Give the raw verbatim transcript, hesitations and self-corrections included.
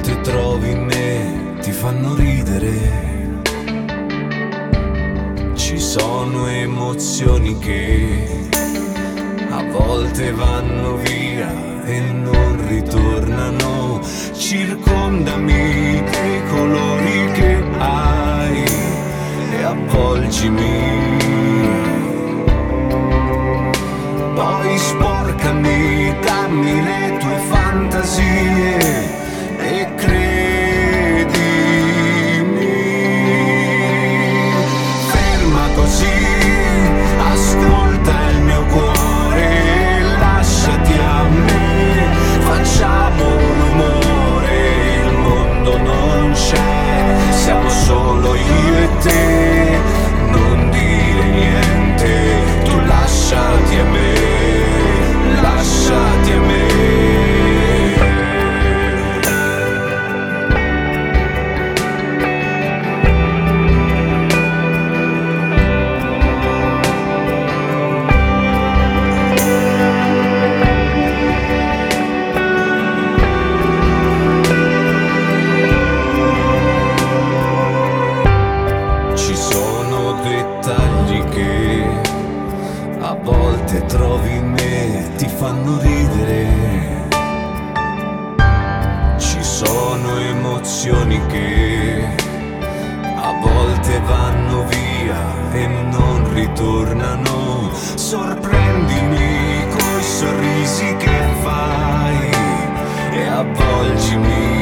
volte trovi in me, ti fanno ridere. Ci sono emozioni che a volte vanno via e non ritornano. Circondami dei colori che hai e avvolgimi. Poi sporcami, dammi le tue fantasie e credimi. Ferma così, ascolta il mio cuore, lasciati a me, facciamo rumore, il mondo non c'è, siamo solo io e te, non dire niente, tu lasciati a me, lasciati a me. A volte trovi in me, ti fanno ridere. Ci sono emozioni che a volte vanno via e non ritornano. Sorprendimi coi sorrisi che fai e avvolgimi.